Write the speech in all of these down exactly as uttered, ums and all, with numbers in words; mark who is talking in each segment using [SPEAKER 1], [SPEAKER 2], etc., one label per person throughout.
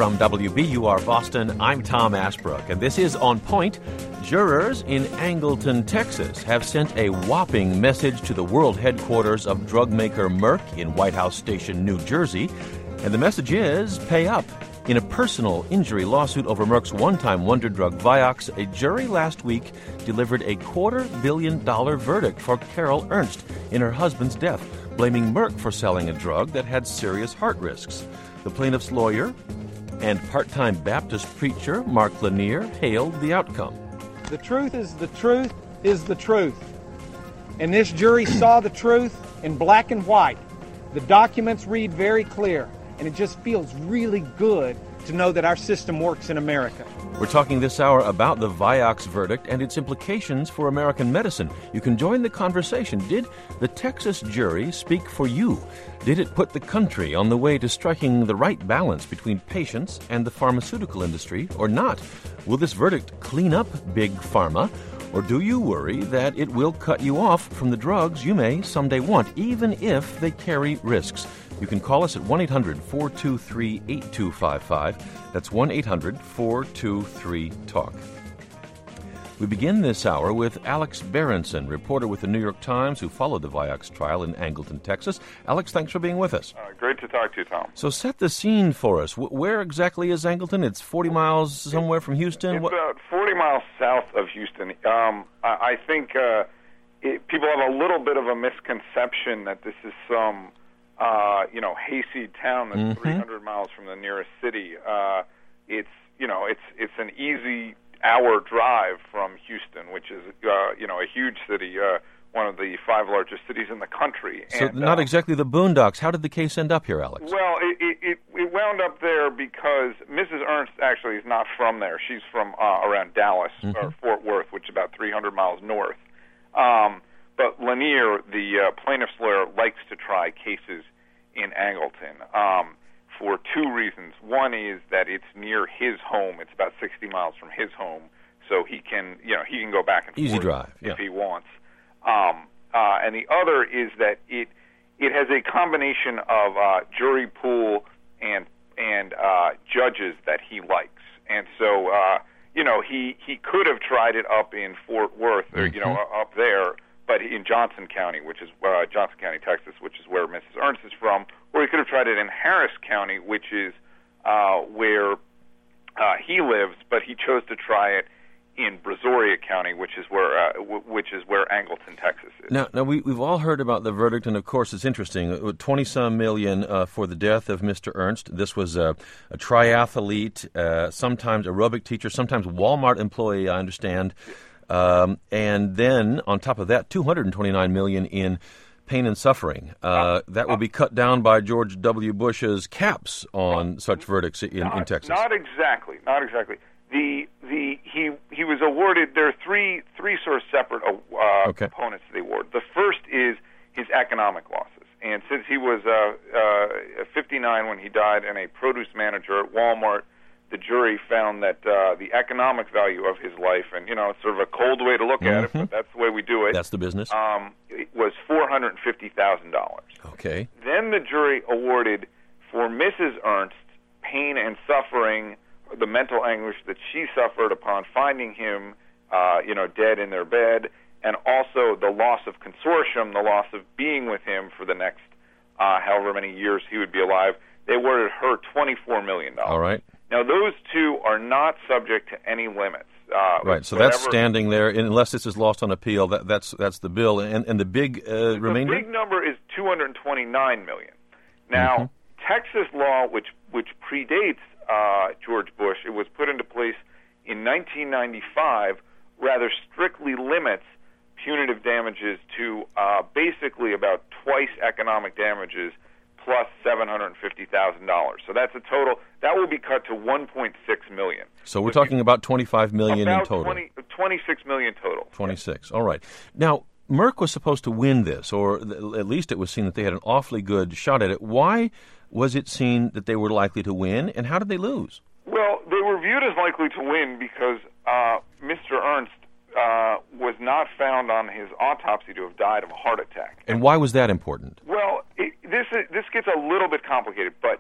[SPEAKER 1] From W B U R Boston, I'm Tom Ashbrook, and this is On Point. Jurors in Angleton, Texas, have sent a whopping message to the world headquarters of drug maker Merck in White House Station, New Jersey. And the message is, pay up. In a personal injury lawsuit over Merck's one-time wonder drug Vioxx, a jury last week delivered a quarter-billion dollar verdict for Carol Ernst in her husband's death, blaming Merck for selling a drug that had serious heart risks. The plaintiff's lawyer and part-time Baptist preacher Mark Lanier hailed the outcome.
[SPEAKER 2] The truth is the truth is the truth. And this jury saw the truth in black and white. The documents read very clear, and it just feels really good to know that our system works in America.
[SPEAKER 1] We're talking this hour about the Vioxx verdict and its implications for American medicine. You can join the conversation. Did the Texas jury speak for you? Did it put the country on the way to striking the right balance between patients and the pharmaceutical industry, or not? Will this verdict clean up Big Pharma? Or do you worry that it will cut you off from the drugs you may someday want, even if they carry risks? You can call us at one eight hundred four two three eight two five five. That's one eight hundred four two three talk. We begin this hour with Alex Berenson, reporter with the New York Times, who followed the Vioxx trial in Angleton, Texas. Alex, thanks for being with us.
[SPEAKER 3] Uh, great to talk to you, Tom.
[SPEAKER 1] So set the scene for us. W- where exactly is Angleton? It's forty miles somewhere from Houston?
[SPEAKER 3] It's
[SPEAKER 1] what?
[SPEAKER 3] about forty miles south of Houston. Um, I, I think uh, it, people have a little bit of a misconception that this is some... Uh, you know, hayseed town that's mm-hmm. three hundred miles from the nearest city. Uh, it's, you know, it's it's an easy hour drive from Houston, which is, uh, you know, a huge city, uh, one of the five largest cities in the country.
[SPEAKER 1] So
[SPEAKER 3] and,
[SPEAKER 1] not
[SPEAKER 3] uh,
[SPEAKER 1] exactly the boondocks. How did the case end up here, Alex?
[SPEAKER 3] Well, it, it, it wound up there because Missus Ernst actually is not from there. She's from uh, around Dallas mm-hmm. or Fort Worth, which is about three hundred miles north. Um But Lanier, the uh, plaintiff's lawyer, likes to try cases in Angleton um, for two reasons. One is that it's near his home; it's about sixty miles from his home, so he can, you know, he can go back and
[SPEAKER 1] Easy
[SPEAKER 3] forth
[SPEAKER 1] drive, yeah.
[SPEAKER 3] if he wants. Um, uh, and the other is that it it has a combination of uh, jury pool and and uh, judges that he likes, and so uh, you know he he could have tried it up in Fort Worth or mm-hmm. you know up there. But in Johnson County, which is uh, Johnson County, Texas, which is where Missus Ernst is from, or he could have tried it in Harris County, which is uh, where uh, he lives. But he chose to try it in Brazoria County, which is where uh, w- which is where Angleton, Texas is.
[SPEAKER 1] Now, now we, we've all heard about the verdict, and of course, it's interesting. Twenty some million uh, for the death of Mister Ernst. This was a, a triathlete, uh, sometimes aerobic teacher, sometimes Walmart employee. I understand. Um, and then, on top of that, two hundred twenty-nine million dollars in pain and suffering. Uh, that will be cut down by George W. Bush's caps on such verdicts in,
[SPEAKER 3] not,
[SPEAKER 1] in Texas.
[SPEAKER 3] Not exactly. Not exactly. The the he he was awarded. There are three three sort of separate uh,
[SPEAKER 1] okay.
[SPEAKER 3] components to the award. The first is his economic losses, and since he was uh, uh, fifty-nine when he died and a produce manager at Walmart, the jury found that uh, the economic value of his life, and, you know, it's sort of a cold way to look
[SPEAKER 1] mm-hmm.
[SPEAKER 3] at it, but that's the way we do it.
[SPEAKER 1] That's the business.
[SPEAKER 3] Um, it was four hundred fifty thousand dollars.
[SPEAKER 1] Okay.
[SPEAKER 3] Then the jury awarded for Missus Ernst pain and suffering, the mental anguish that she suffered upon finding him, uh, you know, dead in their bed, and also the loss of consortium, the loss of being with him for the next uh, however many years he would be alive. They awarded her twenty-four million dollars.
[SPEAKER 1] All right.
[SPEAKER 3] Now, those two are not subject to any limits. Uh,
[SPEAKER 1] right, so
[SPEAKER 3] whatever,
[SPEAKER 1] that's standing there, unless this is lost on appeal. That, that's that's the bill, and and the big uh,
[SPEAKER 3] the
[SPEAKER 1] remainder.
[SPEAKER 3] The big number is two hundred twenty-nine million. Now, mm-hmm. Texas law, which which predates uh, George Bush, it was put into place in nineteen ninety-five. Rather strictly limits punitive damages to uh, basically about twice economic damages plus seven hundred fifty thousand dollars. So that's a total. That will be cut to one point six million dollars.
[SPEAKER 1] So we're talking about twenty-five million dollars in total.
[SPEAKER 3] twenty, twenty-six million dollars total.
[SPEAKER 1] twenty-six. All right. Now, Merck was supposed to win this, or th- at least it was seen that they had an awfully good shot at it. Why was it seen that they were likely to win, and how did they lose?
[SPEAKER 3] Well, they were viewed as likely to win because uh, Mister Ernst uh, was not found on his autopsy to have died of a heart attack.
[SPEAKER 1] And why was that important?
[SPEAKER 3] Well, it, this is, this gets a little bit complicated, but the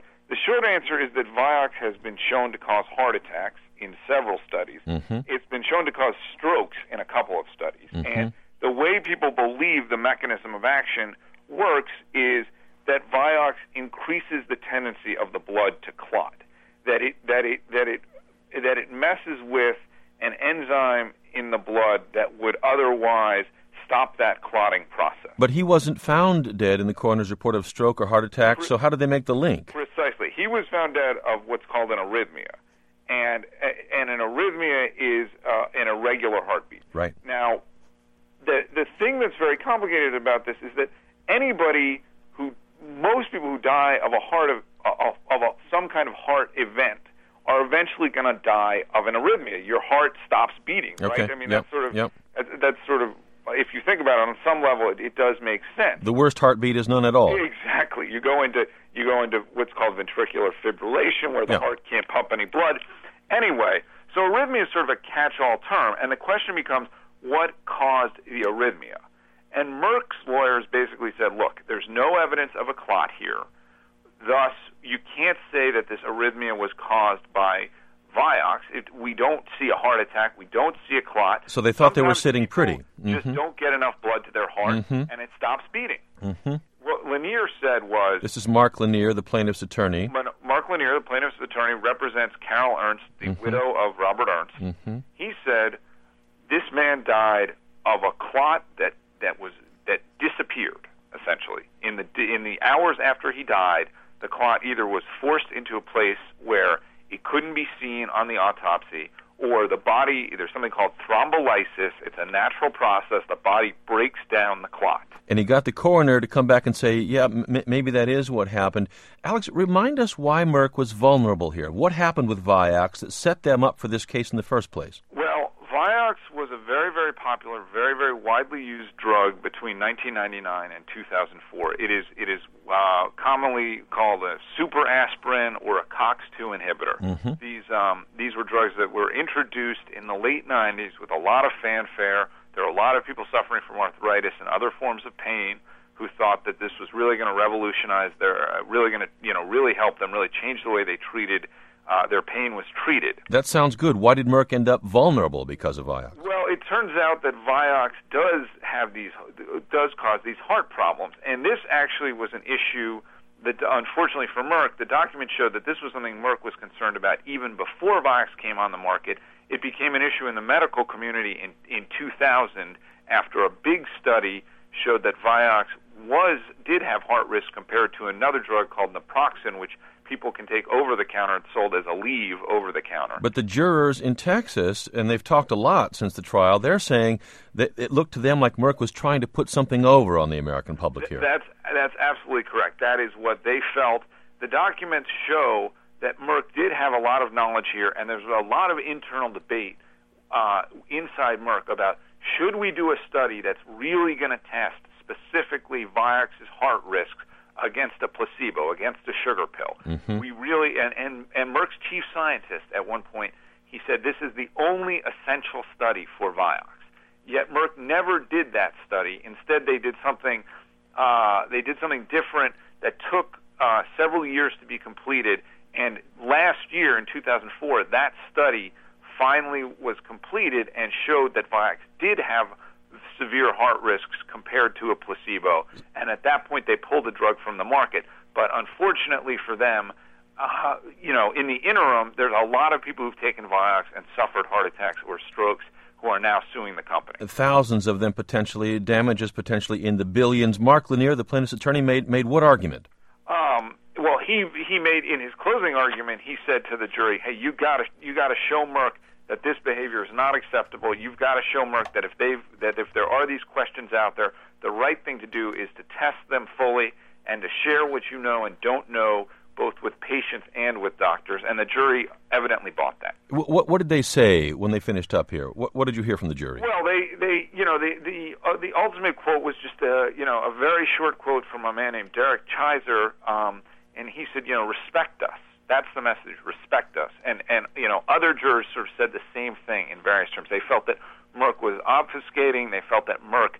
[SPEAKER 3] short answer is that Vioxx has been shown to cause heart attacks in several studies. Mm-hmm. It's been shown to cause strokes in a couple of studies. Mm-hmm. And the way people believe the mechanism of action works is that Vioxx increases the tendency of the blood to clot. That it that it that it that it messes with an enzyme in the blood that would otherwise stop that clotting process.
[SPEAKER 1] But he wasn't found dead in the coroner's report of stroke or heart attack, Pre- so how did they make the link?
[SPEAKER 3] Precisely. He was found dead of what's called an arrhythmia. And and an arrhythmia is uh, an irregular heartbeat.
[SPEAKER 1] Right.
[SPEAKER 3] Now, the the thing that's very complicated about this is that anybody who, most people who die of a heart of, of, of a, some kind of heart event are eventually going to die of an arrhythmia. Your heart stops beating, right?
[SPEAKER 1] Okay.
[SPEAKER 3] I mean,
[SPEAKER 1] yep.
[SPEAKER 3] that's sort of
[SPEAKER 1] yep.
[SPEAKER 3] that's sort of, if you think about it on some level, it, it does make sense.
[SPEAKER 1] The worst heartbeat is none at all.
[SPEAKER 3] Exactly. You go into you go into what's called ventricular fibrillation, where the
[SPEAKER 1] yep.
[SPEAKER 3] heart can't pump any blood. Anyway, so arrhythmia is sort of a catch-all term, and the question becomes, what caused the arrhythmia? And Merck's lawyers basically said, look, there's no evidence of a clot here. Thus, you can't say that this arrhythmia was caused by Vioxx. It, we don't see a heart attack. We don't see a clot.
[SPEAKER 1] So they thought
[SPEAKER 3] Sometimes
[SPEAKER 1] they were sitting pretty.
[SPEAKER 3] Just
[SPEAKER 1] mm-hmm.
[SPEAKER 3] don't get enough blood to their heart,
[SPEAKER 1] mm-hmm.
[SPEAKER 3] and it stops beating.
[SPEAKER 1] Mm-hmm.
[SPEAKER 3] What Lanier said was...
[SPEAKER 1] This is Mark Lanier, the plaintiff's attorney.
[SPEAKER 3] Mark Lanier, the plaintiff's attorney, represents Carol Ernst, the
[SPEAKER 1] mm-hmm.
[SPEAKER 3] widow of Robert Ernst.
[SPEAKER 1] Mm-hmm.
[SPEAKER 3] He said this man died of a clot that, that was that disappeared, essentially. In the in the hours after he died, the clot either was forced into a place where it couldn't be seen on the autopsy, or the body, there's something called thrombolysis. It's a natural process. The body breaks down the clot.
[SPEAKER 1] And he got the coroner to come back and say, yeah, m- maybe that is what happened. Alex, remind us why Merck was vulnerable here. What happened with Vioxx that set them up for this case in the first place?
[SPEAKER 3] Well, Vioxx was a very, very popular, very, very widely used drug between nineteen ninety-nine and two thousand four. It is it is uh, commonly called a super aspirin or a COX two inhibitor. Mm-hmm. These um, these were drugs that were introduced in the late nineties with a lot of fanfare. There are a lot of people suffering from arthritis and other forms of pain who thought that this was really going to revolutionize their, uh, really going to, you know, really help them, really change the way they treated, uh, their pain was treated.
[SPEAKER 1] That sounds good. Why did Merck end up vulnerable because of Vioxx?
[SPEAKER 3] Well, it turns out that Vioxx does have these, does cause these heart problems, and this actually was an issue that, unfortunately for Merck, the document showed that this was something Merck was concerned about even before Vioxx came on the market. It became an issue in the medical community in, in two thousand after a big study showed that Vioxx was did have heart risk compared to another drug called naproxen, which people can take over-the-counter and sold as a leave over-the-counter.
[SPEAKER 1] But the jurors in Texas, and they've talked a lot since the trial, they're saying that it looked to them like Merck was trying to put something over on the American public here.
[SPEAKER 3] That's, that's absolutely correct. That is what they felt. The documents show that Merck did have a lot of knowledge here, and there's a lot of internal debate uh, inside Merck about should we do a study that's really going to test specifically Vioxx's heart risks against a placebo, against a sugar pill. Mm-hmm. We really, and, and, and Merck's chief scientist at one point, he said this is the only essential study for Vioxx. Yet Merck never did that study. Instead, they did something, uh, they did something different that took uh, several years to be completed. And last year, in two thousand four, that study finally was completed and showed that Vioxx did have severe heart risks compared to a placebo. And at that point, they pulled the drug from the market. But unfortunately for them, uh, you know, in the interim, there's a lot of people who've taken Vioxx and suffered heart attacks or strokes who are now suing the company.
[SPEAKER 1] Thousands of them potentially, damages potentially in the billions. Mark Lanier, the plaintiff's attorney, made made what argument?
[SPEAKER 3] Um, well, he he made in his closing argument, he said to the jury, "Hey, you got to you got to show Merck that this behavior is not acceptable. You've got to show Merck that if they've that if there are these questions out there, the right thing to do is to test them fully and to share what you know and don't know, both with patients and with doctors." And the jury evidently bought that.
[SPEAKER 1] What what, what did they say when they finished up here? What what did you hear from the jury?
[SPEAKER 3] Well, they they you know the the uh, the ultimate quote was just a you know a very short quote from a man named Derek Chiser, um, and he said, you know, respect us. That's the message. Respect us. And and you know other jurors sort of said the same thing in various terms. They felt that Merck was obfuscating. They felt that Merck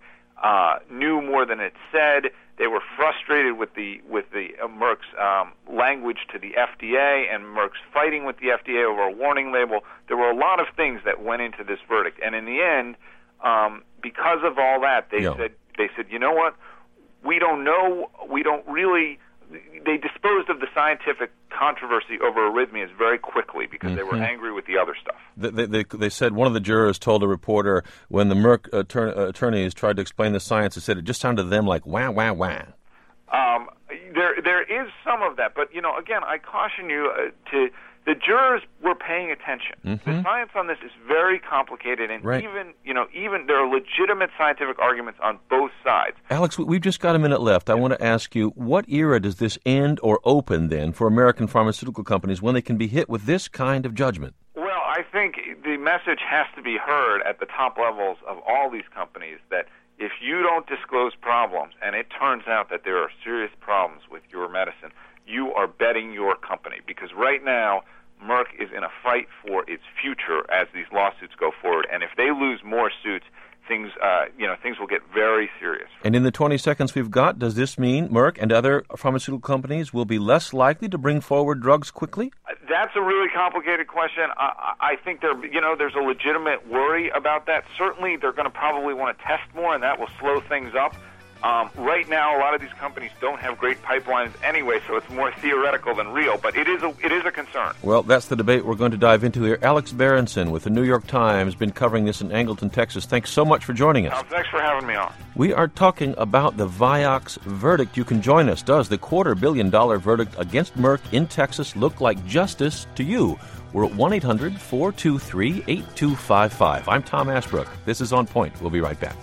[SPEAKER 3] uh, knew more than it said. They were frustrated with the with the uh, Merck's um, language to the F D A and Merck's fighting with the F D A over a warning label. There were a lot of things that went into this verdict, and in the end, um, because of all that, they
[SPEAKER 1] yeah.
[SPEAKER 3] said they said, you know what, we don't know, we don't really. They disposed of the scientific controversy over arrhythmias very quickly because mm-hmm. they were angry with the other stuff.
[SPEAKER 1] They, they, they said one of the jurors told a reporter when the Merck attorney, attorneys tried to explain the science, they said it just sounded to them like wah, wah, wah.
[SPEAKER 3] Um, there, there is some of that, but, you know, again, I caution you uh, to... The jurors were paying attention. Mm-hmm. The science on this is very complicated, and
[SPEAKER 1] right.
[SPEAKER 3] even, you know, even there are legitimate scientific arguments on both sides.
[SPEAKER 1] Alex, we've just got a minute left. I want to ask you, what era does this end or open, then, for American pharmaceutical companies when they can be hit with this kind of judgment?
[SPEAKER 3] Well, I think the message has to be heard at the top levels of all these companies that if you don't disclose problems, and it turns out that there are serious problems with your medicine, you are betting your company, because right now Merck is in a fight for its future as these lawsuits go forward, and if they lose more suits, things uh, you know things will get very serious.
[SPEAKER 1] And in the twenty seconds we've got, does this mean Merck and other pharmaceutical companies will be less likely to bring forward drugs quickly?
[SPEAKER 3] That's a really complicated question. I, I think there you know there's a legitimate worry about that. Certainly, they're going to probably want to test more, and that will slow things up. Um, right now, a lot of these companies don't have great pipelines anyway, so it's more theoretical than real, but it is a, it is a concern.
[SPEAKER 1] Well, that's the debate we're going to dive into here. Alex Berenson with the New York Times, been covering this in Angleton, Texas. Thanks so much for joining us.
[SPEAKER 3] Uh, thanks for having me on.
[SPEAKER 1] We are talking about the Vioxx verdict. You can join us. Does the quarter billion dollar verdict against Merck in Texas look like justice to you? We're at one eight hundred four two three eight two five five. I'm Tom Ashbrook. This is On Point. We'll be right back.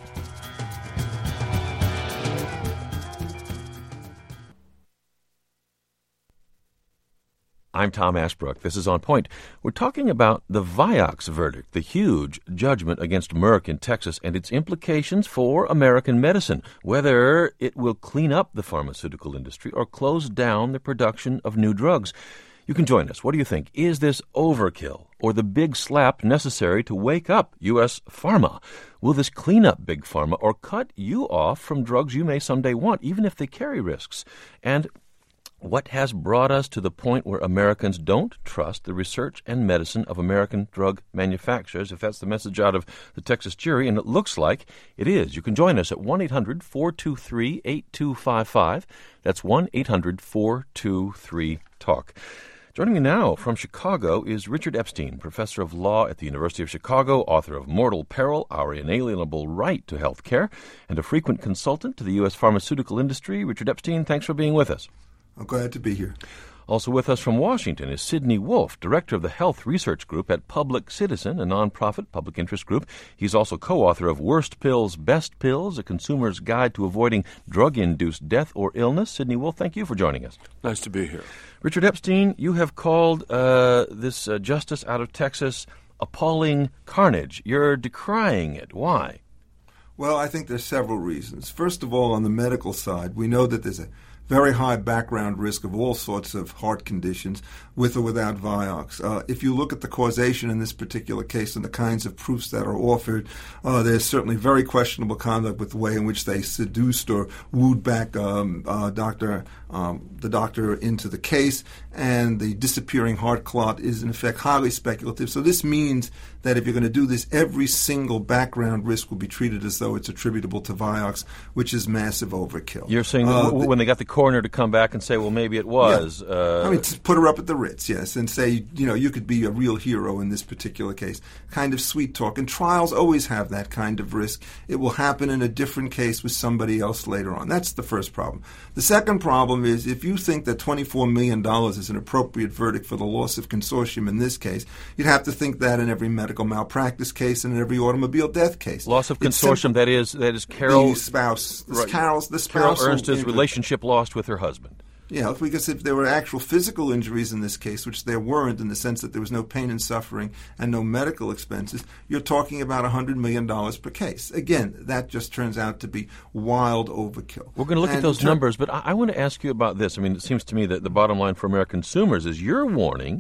[SPEAKER 1] I'm Tom Ashbrook. This is On Point. We're talking about the Vioxx verdict, the huge judgment against Merck in Texas and its implications for American medicine, whether it will clean up the pharmaceutical industry or close down the production of new drugs. You can join us. What do you think? Is this overkill or the big slap necessary to wake up U S pharma? Will this clean up big pharma or cut you off from drugs you may someday want, even if they carry risks? And what has brought us to the point where Americans don't trust the research and medicine of American drug manufacturers, if that's the message out of the Texas jury, and it looks like it is. You can join us at one eight hundred four two three eight two five five. That's one eight hundred four two three talk. Joining me now from Chicago is Richard Epstein, professor of law at the University of Chicago, author of Mortal Peril, Our Inalienable Right to Health Care, and a frequent consultant to the U S pharmaceutical industry. Richard Epstein, thanks for being with us.
[SPEAKER 4] I'm glad to be here.
[SPEAKER 1] Also with us from Washington is Sidney Wolf, director of the Health Research Group at Public Citizen, a nonprofit public interest group. He's also co-author of Worst Pills, Best Pills, a consumer's guide to avoiding drug-induced death or illness. Sidney Wolf, thank you for joining us.
[SPEAKER 4] Nice to be here.
[SPEAKER 1] Richard Epstein, you have called uh, this uh, justice out of Texas appalling carnage. You're decrying it. Why?
[SPEAKER 4] Well, I think there's several reasons. First of all, on the medical side, we know that there's a very high background risk of all sorts of heart conditions with or without Vioxx. Uh, if you look at the causation in this particular case and the kinds of proofs that are offered, uh, there's certainly very questionable conduct with the way in which they seduced or wooed back um, uh, Doctor um, the doctor into the case, and the disappearing heart clot is in effect highly speculative. So this means that if you're going to do this, every single background risk will be treated as though it's attributable to Vioxx, which is massive overkill.
[SPEAKER 1] You're saying that uh, w- when they got the coroner to come back and say, well, maybe it was.
[SPEAKER 4] Yeah.
[SPEAKER 1] Uh,
[SPEAKER 4] I mean, to put her up at the Ritz, yes, and say, you know, you could be a real hero in this particular case. Kind of sweet talk. And trials always have that kind of risk. It will happen in a different case with somebody else later on. That's the first problem. The second problem is if you think that twenty-four million dollars is an appropriate verdict for the loss of consortium in this case, you'd have to think that in every medical malpractice case and in every automobile death case.
[SPEAKER 1] Loss of consortium, sim- that is that is Carol...
[SPEAKER 4] The spouse.
[SPEAKER 1] Right.
[SPEAKER 4] Carol's, the
[SPEAKER 1] Carol
[SPEAKER 4] spouse.
[SPEAKER 1] Ernst's relationship lost with her husband.
[SPEAKER 4] Yeah, because if there were actual physical injuries in this case, which there weren't in the sense that there was no pain and suffering and no medical expenses, you're talking about one hundred million dollars per case. Again, that just turns out to be wild overkill.
[SPEAKER 1] We're going to look
[SPEAKER 4] and
[SPEAKER 1] at those
[SPEAKER 4] ter-
[SPEAKER 1] numbers, but I, I want to ask you about this. I mean, it seems to me that the bottom line for American consumers is you're warning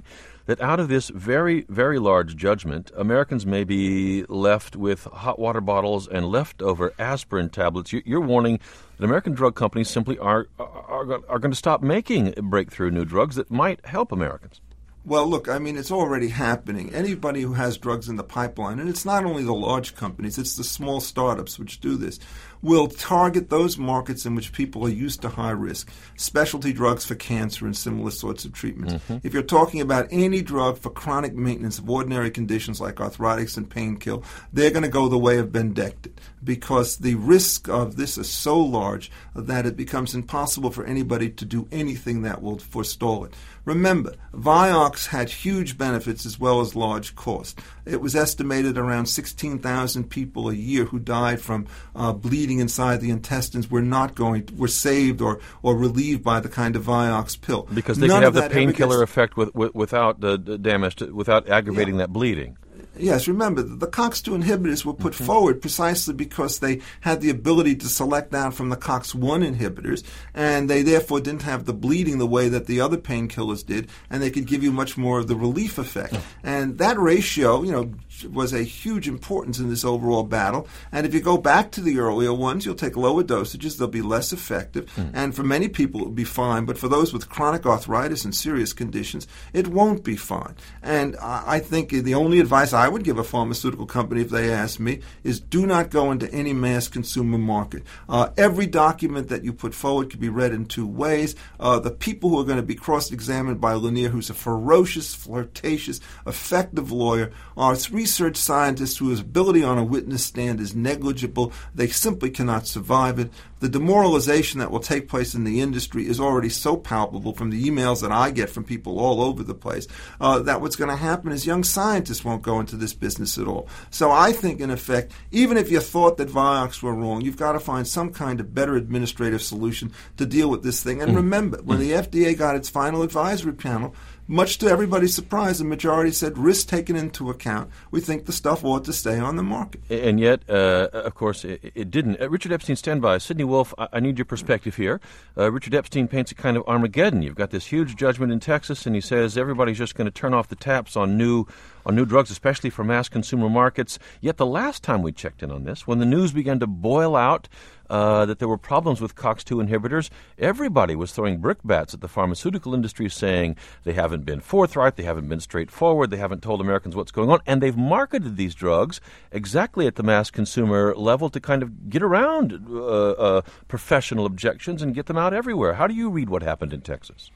[SPEAKER 1] that out of this very, very large judgment, Americans may be left with hot water bottles and leftover aspirin tablets. You're warning that American drug companies simply are, are, are going to stop making breakthrough new drugs that might help Americans.
[SPEAKER 4] Well, look, I mean, it's already happening. Anybody who has drugs in the pipeline, and it's not only the large companies, it's the small startups which do this, will target those markets in which people are used to high risk, specialty drugs for cancer and similar sorts of treatments. Mm-hmm. If you're talking about any drug for chronic maintenance of ordinary conditions like arthritis and painkiller, they're going to go the way of Bendectin because the risk of this is so large that it becomes impossible for anybody to do anything that will forestall it. Remember, Vioxx had huge benefits as well as large costs. It was estimated around sixteen thousand people a year who died from uh, bleeding inside the intestines were not going to, were saved or, or relieved by the kind of Vioxx pill.
[SPEAKER 1] Because they
[SPEAKER 4] None
[SPEAKER 1] could have
[SPEAKER 4] of
[SPEAKER 1] the
[SPEAKER 4] that
[SPEAKER 1] painkiller
[SPEAKER 4] gets,
[SPEAKER 1] effect with, with, without the, the damage, to, without aggravating
[SPEAKER 4] yeah.
[SPEAKER 1] that bleeding.
[SPEAKER 4] Yes, remember, the COX two inhibitors were put
[SPEAKER 1] mm-hmm.
[SPEAKER 4] forward precisely because they had the ability to select out from the COX one inhibitors, and they therefore didn't have the bleeding the way that the other painkillers did, and they could give you much more of the relief effect. Mm. And that ratio, you know, was a huge importance in this overall battle. And if you go back to the earlier ones, you'll take lower dosages, they'll be less effective, mm. and for many people it will be fine, but for those with chronic arthritis and serious conditions, it won't be fine. And I think the only advice I would give a pharmaceutical company if they ask me is do not go into any mass consumer market. Uh, every document that you put forward can be read in two ways. Uh, the people who are going to be cross-examined by Lanier, who's a ferocious, flirtatious, effective lawyer, are research scientists whose ability on a witness stand is negligible. They simply cannot survive it. The demoralization that will take place in the industry is already so palpable from the emails that I get from people all over the place uh, that what's going to happen is young scientists won't go into this business at all. So I think, in effect, even if you thought that Vioxx were wrong, you've got to find some kind of better administrative solution to deal with this thing. And mm. remember, when mm. the F D A got its final advisory panel, much to everybody's surprise, the majority said, risk taken into account, we think the stuff ought to stay on the market.
[SPEAKER 1] And yet, uh, of course, it, it didn't. Uh, Richard Epstein, stand by. Sidney Wolfe, I, I need your perspective here. Uh, Richard Epstein paints a kind of Armageddon. You've got this huge judgment in Texas, and he says everybody's just going to turn off the taps on new on new drugs, especially for mass consumer markets. Yet the last time we checked in on this, when the news began to boil out uh, that there were problems with COX two inhibitors, everybody was throwing brickbats at the pharmaceutical industry saying they haven't been forthright, they haven't been straightforward, they haven't told Americans what's going on, and they've marketed these drugs exactly at the mass consumer level to kind of get around uh, uh, professional objections and get them out everywhere. How do you read what happened in Texas?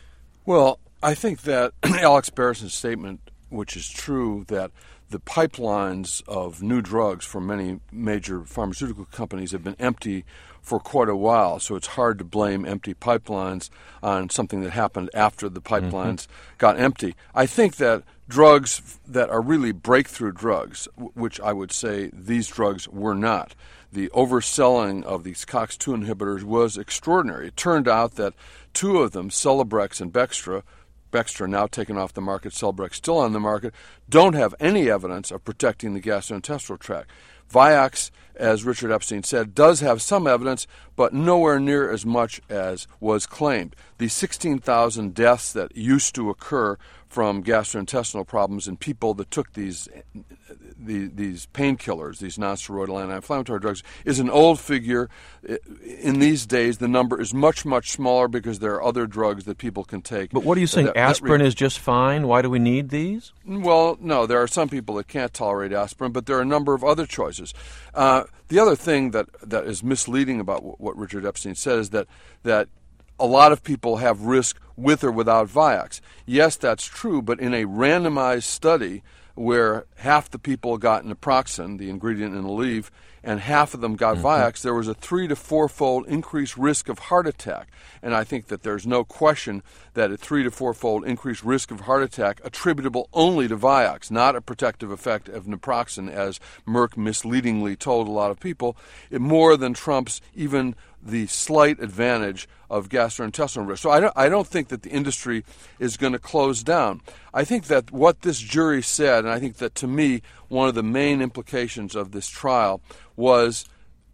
[SPEAKER 5] Well, I think that Alex Barrison's statement, which is true, that the pipelines of new drugs for many major pharmaceutical companies have been empty for quite a while, so it's hard to blame empty pipelines on something that happened after the pipelines mm-hmm. got empty. I think that drugs that are really breakthrough drugs, which I would say these drugs were not, the overselling of these COX two inhibitors was extraordinary. It turned out that two of them, Celebrex and Bextra, Bextra now taken off the market, Celebrex still on the market, don't have any evidence of protecting the gastrointestinal tract. Vioxx, as Richard Epstein said, does have some evidence, but nowhere near as much as was claimed. The sixteen thousand deaths that used to occur from gastrointestinal problems in people that took these the, these painkillers, these nonsteroidal anti-inflammatory drugs, is an old figure. In these days, the number is much, much smaller because there are other drugs that people can take.
[SPEAKER 1] But what are you saying,
[SPEAKER 5] that,
[SPEAKER 1] aspirin
[SPEAKER 5] that re-
[SPEAKER 1] is just fine? Why do we need these?
[SPEAKER 5] Well, no, there are some people that can't tolerate aspirin, but there are a number of other choices. Uh, the other thing that, that is misleading about w- what Richard Epstein said is that that a lot of people have risk with or without Vioxx. Yes, that's true, but in a randomized study where half the people got naproxen, the ingredient in Aleve, and half of them got mm-hmm. Vioxx, there was a three to four-fold increased risk of heart attack. And I think that there's no question that a three to four-fold increased risk of heart attack attributable only to Vioxx, not a protective effect of naproxen, as Merck misleadingly told a lot of people. It more than trumps even the slight advantage of gastrointestinal risk. So I don't, I don't think that the industry is going to close down. I think that what this jury said, and I think that to me one of the main implications of this trial was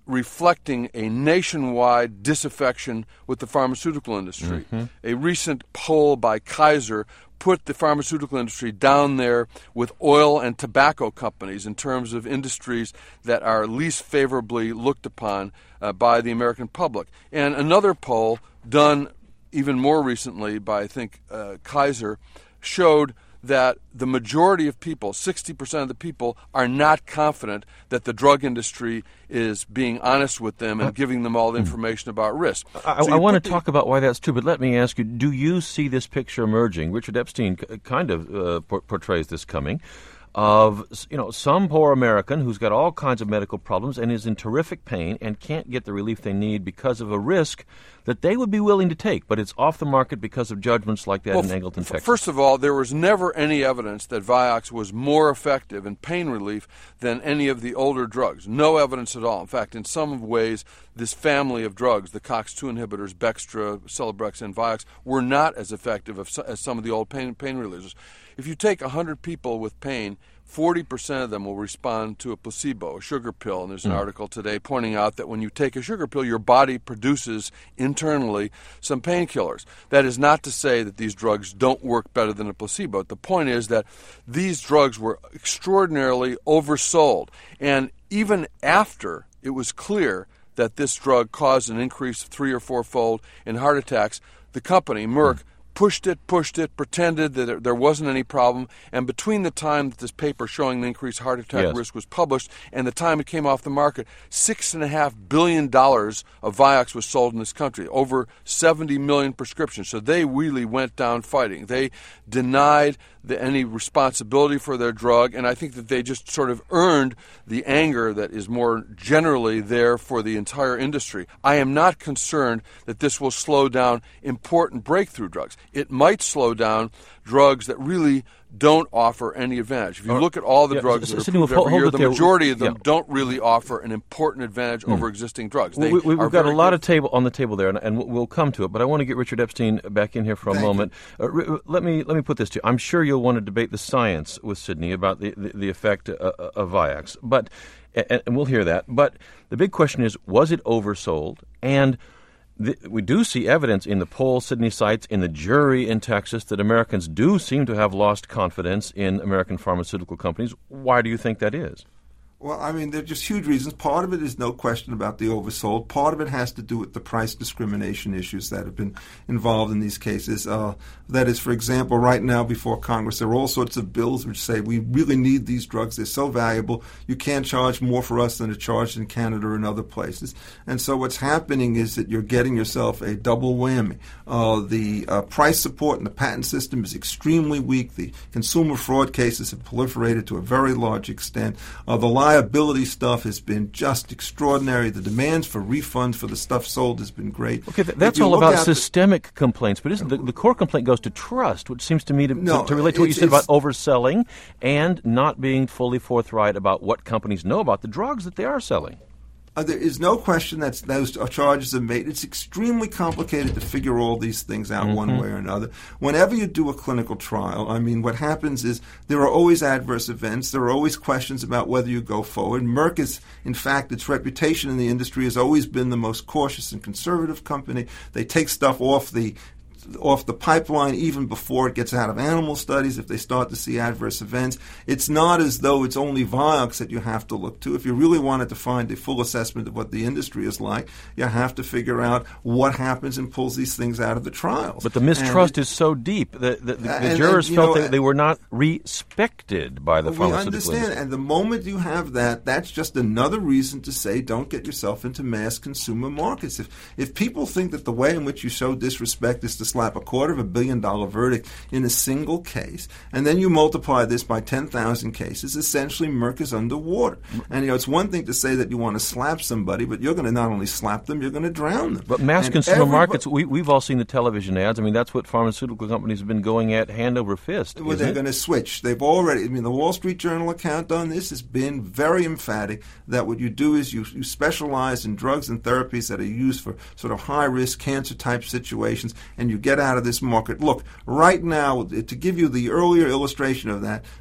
[SPEAKER 5] reflecting a nationwide disaffection with the pharmaceutical industry. Mm-hmm. A recent poll by Kaiser put the pharmaceutical industry down there with oil and tobacco companies in terms of industries that are least favorably looked upon uh, by the American public. And another poll done even more recently by, I think, uh, Kaiser, showed that the majority of people, sixty percent of the people, are not confident that the drug industry is being honest with them and giving them all the information about risk.
[SPEAKER 1] I,
[SPEAKER 5] so
[SPEAKER 1] I want to
[SPEAKER 5] the,
[SPEAKER 1] talk about why that's true, but let me ask you, do you see this picture emerging? Richard Epstein c- kind of uh, por- portrays this coming, of, you know, some poor American who's got all kinds of medical problems and is in terrific pain and can't get the relief they need because of a risk that they would be willing to take, but it's off the market because of judgments like that
[SPEAKER 5] well,
[SPEAKER 1] in Angleton,
[SPEAKER 5] f-
[SPEAKER 1] Texas.
[SPEAKER 5] First of all, there was never any evidence that Vioxx was more effective in pain relief than any of the older drugs. No evidence at all. In fact, in some ways, this family of drugs, the COX two inhibitors, Bextra, Celebrex, and Vioxx, were not as effective as some of the old pain, pain relievers. If you take one hundred people with pain, forty percent of them will respond to a placebo, a sugar pill. And there's an mm. article today pointing out that when you take a sugar pill, your body produces internally some painkillers. That is not to say that these drugs don't work better than a placebo. The point is that these drugs were extraordinarily oversold. And even after it was clear that this drug caused an increase of three or fourfold in heart attacks, the company, Merck, mm. pushed it, pushed it, pretended that there wasn't any problem, and between the time that this paper showing the increased heart attack
[SPEAKER 1] yes.
[SPEAKER 5] risk was published and the time it came off the market, six and a half billion dollars of Vioxx was sold in this country, over seventy million prescriptions. So they really went down fighting. They denied the, any responsibility for their drug, and I think that they just sort of earned the anger that is more generally there for the entire industry. I am not concerned that this will slow down important breakthrough drugs. It might slow down drugs that really don't offer any advantage. If you look at all the
[SPEAKER 1] yeah,
[SPEAKER 5] drugs
[SPEAKER 1] so,
[SPEAKER 5] that are
[SPEAKER 1] so
[SPEAKER 5] approved every year, the
[SPEAKER 1] there.
[SPEAKER 5] majority of them
[SPEAKER 1] yeah.
[SPEAKER 5] don't really offer an important advantage mm. over existing drugs. They
[SPEAKER 1] we, we've
[SPEAKER 5] are
[SPEAKER 1] got a lot
[SPEAKER 5] good.
[SPEAKER 1] of table on the table there, and, and we'll come to it. But I want to get Richard Epstein back in here for a
[SPEAKER 4] Thank
[SPEAKER 1] moment. Uh, re- let me let me put this to you. I'm sure you'll want to debate the science with Sidney about the the, the effect uh, of Vioxx, but and, and we'll hear that. But the big question is, was it oversold? And The, we do see evidence in the poll Sidney cites, in the jury in Texas, that Americans do seem to have lost confidence in American pharmaceutical companies. Why do you think that is?
[SPEAKER 4] Well, I mean, there are just huge reasons. Part of it is no question about the oversold. Part of it has to do with the price discrimination issues that have been involved in these cases. Uh, that is, for example, right now before Congress, there are all sorts of bills which say we really need these drugs. They're so valuable. You can't charge more for us than are charged in Canada or in other places. And so what's happening is that you're getting yourself a double whammy. Uh, the uh, price support in the patent system is extremely weak. The consumer fraud cases have proliferated to a very large extent. Uh, the liability stuff has been just extraordinary. The demands for refunds for the stuff sold has been great.
[SPEAKER 1] Okay, th- that's all about systemic the, complaints, but isn't the, the core complaint goes to trust, which seems to me to,
[SPEAKER 4] no,
[SPEAKER 1] to, to relate to what you said about overselling and not being fully forthright about what companies know about the drugs that they are selling.
[SPEAKER 4] Uh, there is no question that those charges are made. It's extremely complicated to figure all these things out mm-hmm. one way or another. Whenever you do a clinical trial, I mean, what happens is there are always adverse events. There are always questions about whether you go forward. Merck is, in fact, its reputation in the industry has always been the most cautious and conservative company. They take stuff off the off the pipeline even before it gets out of animal studies if they start to see adverse events. It's not as though it's only Vioxx that you have to look to. If you really wanted to find a full assessment of what the industry is like, you have to figure out what happens and pulls these things out of the trials.
[SPEAKER 1] But the mistrust it, is so deep that the, the, the and, jurors and, felt know, that they were not respected by the pharmaceutical industry.
[SPEAKER 4] We understand, and the moment you have that, that's just another reason to say don't get yourself into mass consumer markets. If, if people think that the way in which you show disrespect is to slap a quarter of a billion dollar verdict in a single case, and then you multiply this by ten thousand cases, essentially Merck is underwater. And you know, it's one thing to say that you want to slap somebody, but you're going to not only slap them, you're going to drown them.
[SPEAKER 1] But mass
[SPEAKER 4] and
[SPEAKER 1] consumer markets, we, we've all seen the television ads. I mean, that's what pharmaceutical companies have been going at hand over fist.
[SPEAKER 4] Well, they're going to switch. They've already, I mean, the Wall Street Journal account on this has been very emphatic that what you do is you, you specialize in drugs and therapies that are used for sort of high-risk cancer-type situations, and you get out of this market. Look, right now, to give you the earlier illustration of that,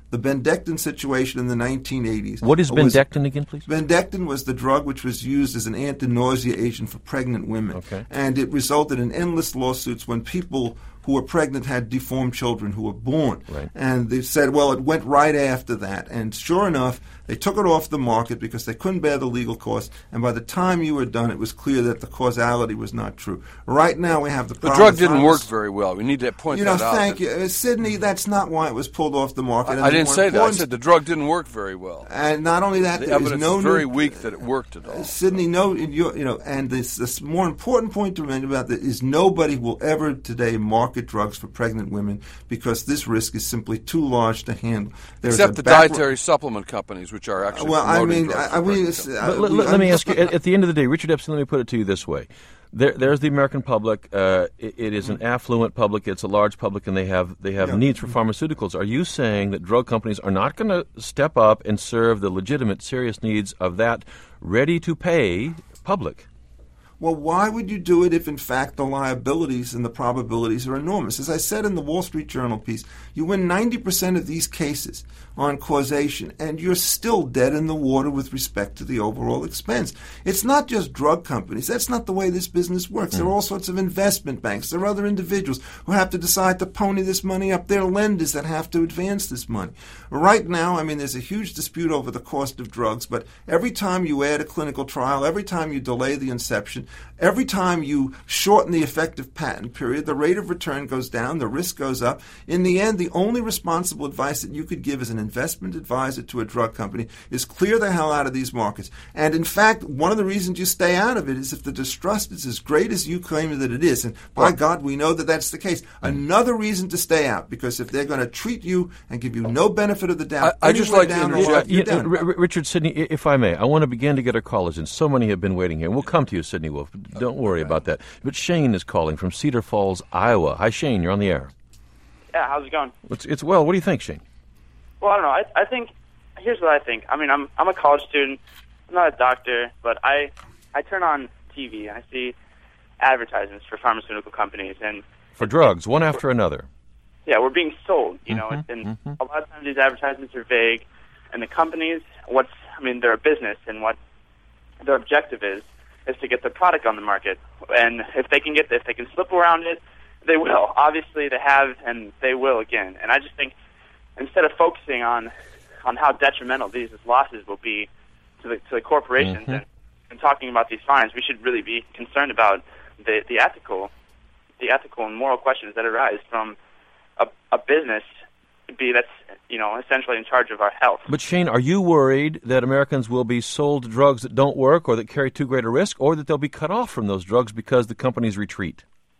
[SPEAKER 4] The Bendectin situation in the nineteen eighties.
[SPEAKER 1] What is Bendectin again, please?
[SPEAKER 4] Bendectin was the drug which was used as an anti-nausea agent for pregnant women.
[SPEAKER 1] Okay.
[SPEAKER 4] And it resulted in endless lawsuits when people who were pregnant had deformed children who were born.
[SPEAKER 1] Right.
[SPEAKER 4] And they said, well, it went right after that. And sure enough, they took it off the market because they couldn't bear the legal costs. And by the time you were done, it was clear that the causality was not true. Right now, we have the
[SPEAKER 5] The
[SPEAKER 4] problem.
[SPEAKER 5] drug didn't work
[SPEAKER 4] pharmac-
[SPEAKER 5] very well. We need to point
[SPEAKER 4] You know,
[SPEAKER 5] that out.
[SPEAKER 4] thank you. Uh, Sydney, that's not why it was pulled off the market. And
[SPEAKER 5] I
[SPEAKER 4] the
[SPEAKER 5] didn't
[SPEAKER 4] more
[SPEAKER 5] say that. I
[SPEAKER 4] important-
[SPEAKER 5] said the drug didn't work very well.
[SPEAKER 4] And not only that,
[SPEAKER 5] The
[SPEAKER 4] there is
[SPEAKER 5] evidence
[SPEAKER 4] no
[SPEAKER 5] is very
[SPEAKER 4] new-
[SPEAKER 5] weak that it worked at all.
[SPEAKER 4] Sydney, no, you, you know, and this, this more important point to remember about that is nobody will ever today market drugs for pregnant women because this risk is simply too large to handle. There's
[SPEAKER 5] Except
[SPEAKER 4] a
[SPEAKER 5] the
[SPEAKER 4] backward-
[SPEAKER 5] dietary supplement companies, which are actually
[SPEAKER 4] Well, I
[SPEAKER 5] promoting
[SPEAKER 4] mean,
[SPEAKER 5] drugs
[SPEAKER 4] I,
[SPEAKER 5] for
[SPEAKER 4] I mean,
[SPEAKER 5] pregnant
[SPEAKER 4] it's,
[SPEAKER 5] women.
[SPEAKER 4] uh,
[SPEAKER 1] But let, let,
[SPEAKER 4] I'm
[SPEAKER 1] let me
[SPEAKER 4] just-
[SPEAKER 1] ask you, at, at the end of the day, Richard Epstein, let me put it to you this way. There, there's the American public. Uh, it, it is an affluent public. It's a large public, and they have they have
[SPEAKER 4] Yeah.
[SPEAKER 1] needs for pharmaceuticals. Are you saying that drug companies are not going to step up and serve the legitimate, serious needs of that ready-to-pay public?
[SPEAKER 4] Well, why would you do it if, in fact, the liabilities and the probabilities are enormous? As I said in the Wall Street Journal piece, you win ninety percent of these cases on causation, and you're still dead in the water with respect to the overall expense. It's not just drug companies. That's not the way this business works. Mm. There are all sorts of investment banks. There are other individuals who have to decide to pony this money up. There are lenders that have to advance this money. Right now, I mean, there's a huge dispute over the cost of drugs, but every time you add a clinical trial, every time you delay the inception, every time you shorten the effective patent period, the rate of return goes down, the risk goes up. In the end, the only responsible advice that you could give as an investment advisor to a drug company is clear the hell out of these markets. And in fact, one of the reasons you stay out of it is if the distrust is as great as you claim that it is. And by God, we know that that's the case. Another reason to stay out, because if they're going to treat you and give you no benefit of the doubt,
[SPEAKER 5] I- I just
[SPEAKER 4] anywhere
[SPEAKER 5] like to
[SPEAKER 4] down the
[SPEAKER 5] interject-
[SPEAKER 4] line, you're
[SPEAKER 1] You know,
[SPEAKER 4] done.
[SPEAKER 1] R- R- Richard, Sidney, i- if I may, I want to begin to get our callers in. So many have been waiting here. We'll come to you, Sidney Wolf. Don't worry about that. But Shane is calling from Cedar Falls, Iowa. Hi, Shane. You're on the air.
[SPEAKER 6] Yeah, how's it going?
[SPEAKER 1] It's, it's well. What do you think, Shane?
[SPEAKER 6] Well, I don't know. I, I think here's what I think. I mean, I'm I'm a college student. I'm not a doctor, but I I turn on T V and I see advertisements for pharmaceutical companies, and
[SPEAKER 1] For drugs, one after another.
[SPEAKER 6] yeah, we're being sold. You know,
[SPEAKER 1] Mhm,
[SPEAKER 6] and
[SPEAKER 1] mhm.
[SPEAKER 6] a lot of times these advertisements are vague, and the companies, what's I mean, they're a business, and what their objective is is to get their product on the market. And if they can get if they can slip around it, they will. Obviously, they have, and they will again. And I just think instead of focusing on on how detrimental these losses will be to the to the corporations
[SPEAKER 1] Mhm.
[SPEAKER 6] and, and talking about these fines, we should really be concerned about the the ethical the ethical and moral questions that arise from a, a business be that's you know essentially in charge of our health.
[SPEAKER 1] But Shane, are you worried that Americans will be sold drugs that don't work or that carry too great a risk, or that they'll be cut off from those drugs because the companies retreat?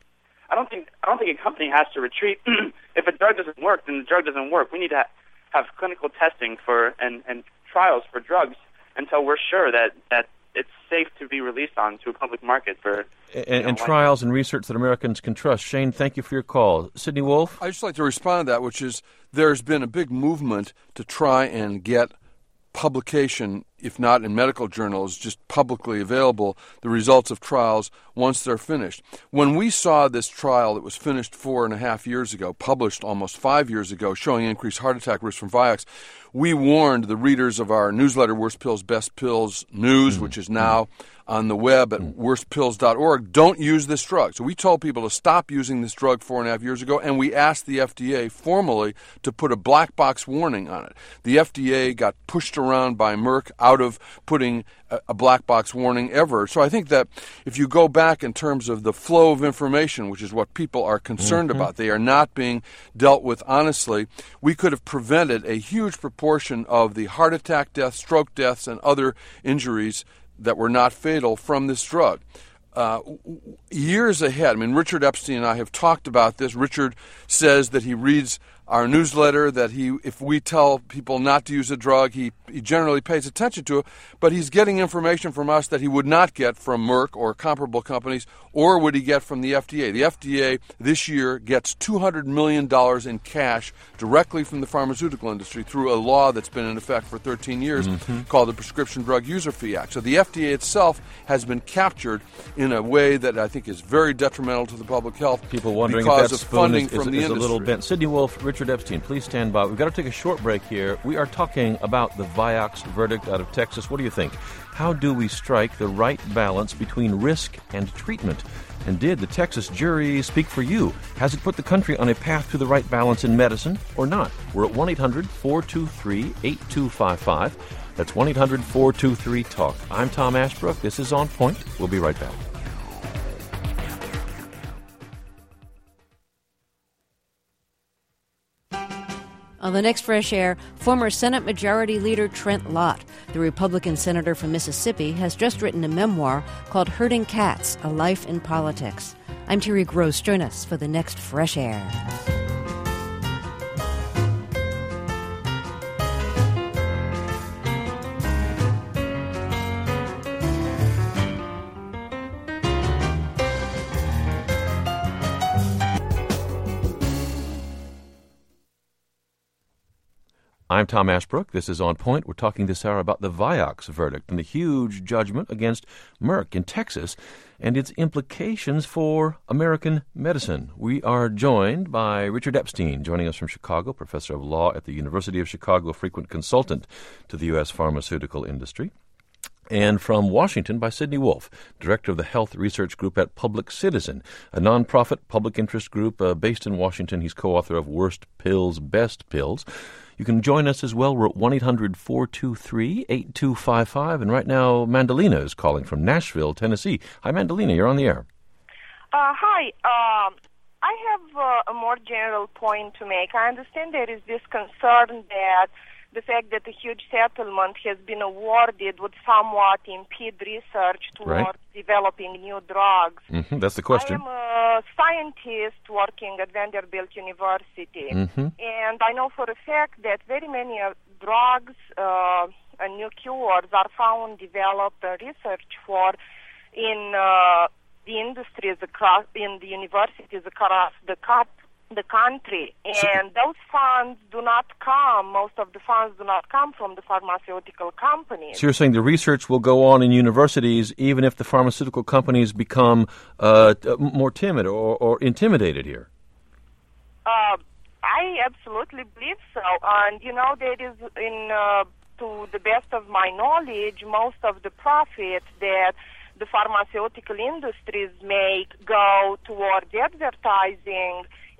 [SPEAKER 6] I don't think I don't think a company has to retreat. If a drug doesn't work, then the drug doesn't work. We need to ha- have clinical testing for and, and trials for drugs until we're sure that, that it's safe to be released on to a public market for
[SPEAKER 1] And,
[SPEAKER 6] you know,
[SPEAKER 1] and
[SPEAKER 6] like-
[SPEAKER 1] trials and research that Americans can trust. Shane, thank you for your call. Sidney Wolf?
[SPEAKER 5] I'd just like to respond to that, which is there's been a big movement to try and get publication, if not in medical journals, just publicly available, the results of trials once they're finished. When we saw this trial that was finished four and a half years ago, published almost five years ago, showing increased heart attack risk from Vioxx, we warned the readers of our newsletter, Worst Pills, Best Pills News, mm. which is now on the web at worst pills dot org, don't use this drug. So we told people to stop using this drug four and a half years ago, and we asked the F D A formally to put a black box warning on it. The F D A got pushed around by Merck out of putting a, a black box warning ever. So I think that if you go back in terms of the flow of information, which is what people are concerned mm-hmm. about, they are not being dealt with honestly, we could have prevented a huge proportion of the heart attack deaths, stroke deaths, and other injuries that were not fatal from this drug. Uh, years ahead, I mean, Richard Epstein and I have talked about this. Richard says that he reads our newsletter, that he, if we tell people not to use a drug, he, he generally pays attention to it, but he's getting information from us that he would not get from Merck or comparable companies or would he get from the F D A? The F D A this year gets two hundred million dollars in cash directly from the pharmaceutical industry through a law that's been in effect for thirteen years mm-hmm. called the Prescription Drug User Fee Act. So the F D A itself has been captured in a way that I think is very detrimental to the public health.
[SPEAKER 1] People wondering
[SPEAKER 5] because
[SPEAKER 1] if that
[SPEAKER 5] of
[SPEAKER 1] spoon
[SPEAKER 5] funding
[SPEAKER 1] is,
[SPEAKER 5] from
[SPEAKER 1] is,
[SPEAKER 5] the
[SPEAKER 1] is a
[SPEAKER 5] industry.
[SPEAKER 1] little bent. Sidney Wolfe, Richard Epstein, please stand by. We've got to take a short break here. We are talking about the Vioxx verdict out of Texas. What do you think? How do we strike the right balance between risk and treatment? And did the Texas jury speak for you? Has it put the country on a path to the right balance in medicine or not? We're at one eight hundred four two three eight two five five. That's one eight hundred four two three talk. I'm Tom Ashbrook. This is On Point. We'll be right back.
[SPEAKER 7] On the next Fresh Air, former Senate Majority Leader Trent Lott, the Republican senator from Mississippi, has just written a memoir called Herding Cats, A Life in Politics. I'm Terry Gross. Join us for the next Fresh Air.
[SPEAKER 1] I'm Tom Ashbrook. This is On Point. We're talking this hour about the Vioxx verdict and the huge judgment against Merck in Texas and its implications for American medicine. We are joined by Richard Epstein, joining us from Chicago, professor of law at the University of Chicago, frequent consultant to the U S pharmaceutical industry. And from Washington by Sidney Wolfe, director of the Health Research Group at Public Citizen, a nonprofit public interest group uh, based in Washington. He's co-author of Worst Pills, Best Pills. You can join us as well. We're at one eight hundred four two three eight two five five. And right now, Mandalina is calling from Nashville, Tennessee. Hi, Mandalina. You're on the air.
[SPEAKER 8] Uh, hi. Um, I have uh, a more general point to make. I understand there is this concern that the fact that a huge settlement has been awarded would somewhat impede research towards
[SPEAKER 1] right.
[SPEAKER 8] developing new drugs.
[SPEAKER 1] Mm-hmm, that's the question.
[SPEAKER 8] I am a scientist working at Vanderbilt University,
[SPEAKER 1] mm-hmm.
[SPEAKER 8] and I know for a fact that very many uh, drugs uh, and new cures are found, developed, and researched for in uh, the industries across, in the universities across the country. the country, and those funds do not come, most of the funds do not come from the pharmaceutical companies.
[SPEAKER 1] So you're saying the research will go on in universities even if the pharmaceutical companies become uh, more timid or, or intimidated here?
[SPEAKER 8] Uh, I absolutely believe so, and you know, there is, in uh, to the best of my knowledge, most of the profits that the pharmaceutical industries make go towards advertising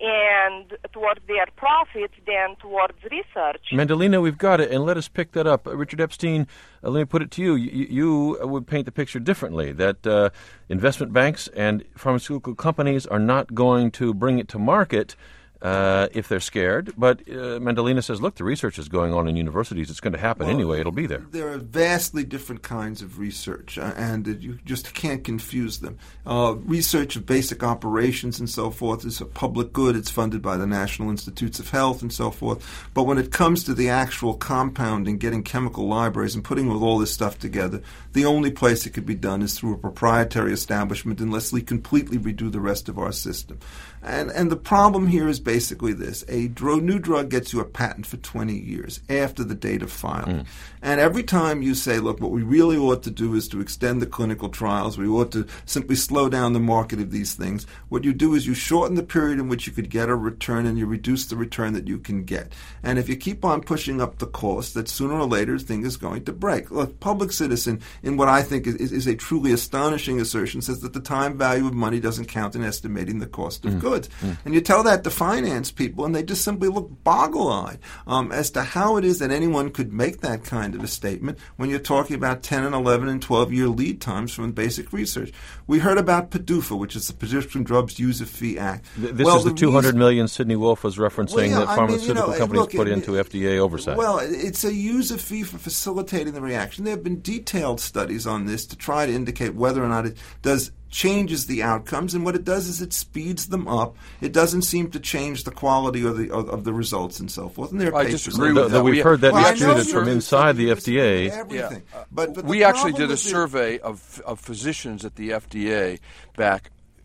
[SPEAKER 8] and towards their profits than towards research.
[SPEAKER 1] Mandalina, we've got it, and let us pick that up. Uh, Richard Epstein, uh, let me put it to you. You, you would paint the picture differently, that uh, investment banks and pharmaceutical companies are not going to bring it to market uh, if they're scared. But uh, Mandalina says, look, the research is going on in universities. It's going to happen well, anyway. It'll be there.
[SPEAKER 4] There are vastly different kinds of research, uh, and uh, you just can't confuse them. Uh, research of basic operations and so forth is a public good. It's funded by the National Institutes of Health and so forth. But when it comes to the actual compounding, getting chemical libraries and putting all this stuff together, the only place it could be done is through a proprietary establishment unless we completely redo the rest of our system. And and the problem here is basically this. A dro- new drug gets you a patent for twenty years after the date of filing. Mm. And every time you say, look, what we really ought to do is to extend the clinical trials, we ought to simply slow down the market of these things, what you do is you shorten the period in which you could get a return and you reduce the return that you can get. And if you keep on pushing up the cost, that sooner or later the thing is going to break. Look, Public Citizen, in what I think is, is, is a truly astonishing assertion, says that the time value of money doesn't count in estimating the cost of mm. goods. Mm. And you tell that to finance people, and they just simply look boggle-eyed um, as to how it is that anyone could make that kind of a statement when you're talking about ten and eleven and twelve-year lead times from basic research. We heard about PDUFA, which is the Prescription Drugs User Fee Act.
[SPEAKER 1] Th- this
[SPEAKER 4] well,
[SPEAKER 1] is the, the two hundred reason- million Sidney Wolfe was referencing well, yeah, that pharmaceutical I mean, you know, companies
[SPEAKER 4] look,
[SPEAKER 1] put
[SPEAKER 4] it,
[SPEAKER 1] into F D A oversight.
[SPEAKER 4] Well, it's a user fee for facilitating the reaction. There have been detailed studies on this to try to indicate whether or not it does changes the outcomes, and what it does is it speeds them up. It doesn't seem to change the quality of the of, of the results and so forth. And there are
[SPEAKER 5] I
[SPEAKER 4] papers
[SPEAKER 5] disagree with
[SPEAKER 1] that.
[SPEAKER 5] that.
[SPEAKER 1] We've
[SPEAKER 5] we,
[SPEAKER 1] heard that
[SPEAKER 4] well,
[SPEAKER 1] disputed from inside the F D A.
[SPEAKER 4] Everything.
[SPEAKER 5] Yeah.
[SPEAKER 4] But, but
[SPEAKER 5] we actually did a survey of, of physicians at the F D A back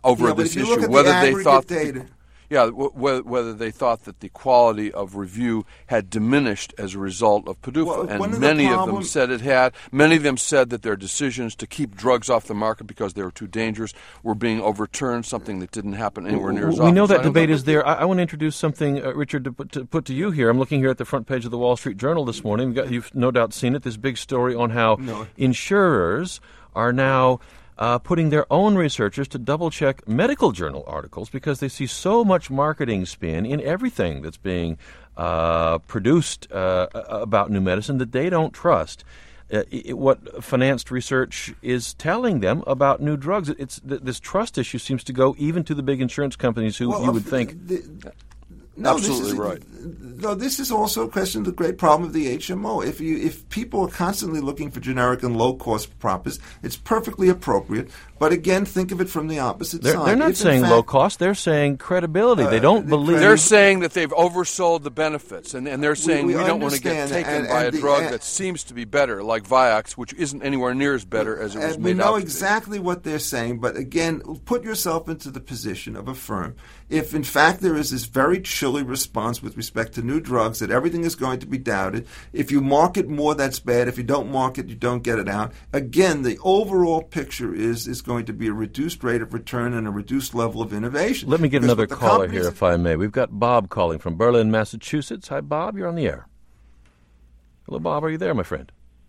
[SPEAKER 5] over
[SPEAKER 4] yeah,
[SPEAKER 5] this
[SPEAKER 4] but if you
[SPEAKER 5] issue,
[SPEAKER 4] look at
[SPEAKER 5] whether
[SPEAKER 4] the
[SPEAKER 5] they thought
[SPEAKER 4] data.
[SPEAKER 5] The, yeah, w- whether, whether they thought that the quality of review had diminished as a result of PDUFA,
[SPEAKER 4] well,
[SPEAKER 5] and
[SPEAKER 4] of
[SPEAKER 5] many
[SPEAKER 4] the
[SPEAKER 5] of them said it had. Many of them said that their decisions to keep drugs off the market because they were too dangerous were being overturned, something that didn't happen anywhere near as
[SPEAKER 1] we
[SPEAKER 5] often.
[SPEAKER 1] We know that
[SPEAKER 5] so
[SPEAKER 1] debate is there. I, I want to introduce something, uh, Richard, to put, to put to you here. I'm looking here at the front page of the Wall Street Journal this morning. You've, got, you've no doubt seen it, this big story on how
[SPEAKER 4] no.
[SPEAKER 1] insurers are now Uh, putting their own researchers to double-check medical journal articles because they see so much marketing spin in everything that's being uh, produced uh, about new medicine that they don't trust uh, it, what financed research is telling them about new drugs. It's th- This trust issue seems to go even to the big insurance companies who
[SPEAKER 4] well,
[SPEAKER 1] you would think...
[SPEAKER 4] The, No,
[SPEAKER 5] Absolutely
[SPEAKER 4] this is,
[SPEAKER 5] right.
[SPEAKER 4] No, this is also a question of the great problem of the H M O. If you if people are constantly looking for generic and low cost proppers, it's perfectly appropriate. But again, think of it from the opposite
[SPEAKER 1] they're,
[SPEAKER 4] side.
[SPEAKER 1] They're not
[SPEAKER 4] if
[SPEAKER 1] saying
[SPEAKER 4] fact,
[SPEAKER 1] low cost. They're saying credibility.
[SPEAKER 4] Uh,
[SPEAKER 1] they don't
[SPEAKER 4] the
[SPEAKER 1] believe.
[SPEAKER 5] They're saying that they've oversold the benefits, and, and they're saying we,
[SPEAKER 4] we
[SPEAKER 5] we don't want to get
[SPEAKER 4] understand,
[SPEAKER 5] taken
[SPEAKER 4] and-
[SPEAKER 5] by
[SPEAKER 4] and
[SPEAKER 5] a
[SPEAKER 4] the-
[SPEAKER 5] drug
[SPEAKER 4] and-
[SPEAKER 5] that seems to be better, like Vioxx, which isn't anywhere near as better as it was
[SPEAKER 4] and
[SPEAKER 5] made
[SPEAKER 4] we know
[SPEAKER 5] out to be.
[SPEAKER 4] exactly what they're saying, but again, put yourself into the position of a firm. If, in fact, there is this very chilly response with respect to new drugs, that everything is going to be doubted, if you market more, that's bad. If you don't market, you don't get it out. Again, the overall picture is is going to be a reduced rate of return and a reduced level of innovation.
[SPEAKER 1] Let me get
[SPEAKER 4] Because
[SPEAKER 1] another
[SPEAKER 4] what the
[SPEAKER 1] caller
[SPEAKER 4] companies-
[SPEAKER 1] here, if I may. We've got Bob calling from Berlin, Massachusetts. Hi, Bob. You're on the air. Hello, Bob. Are you there, my friend?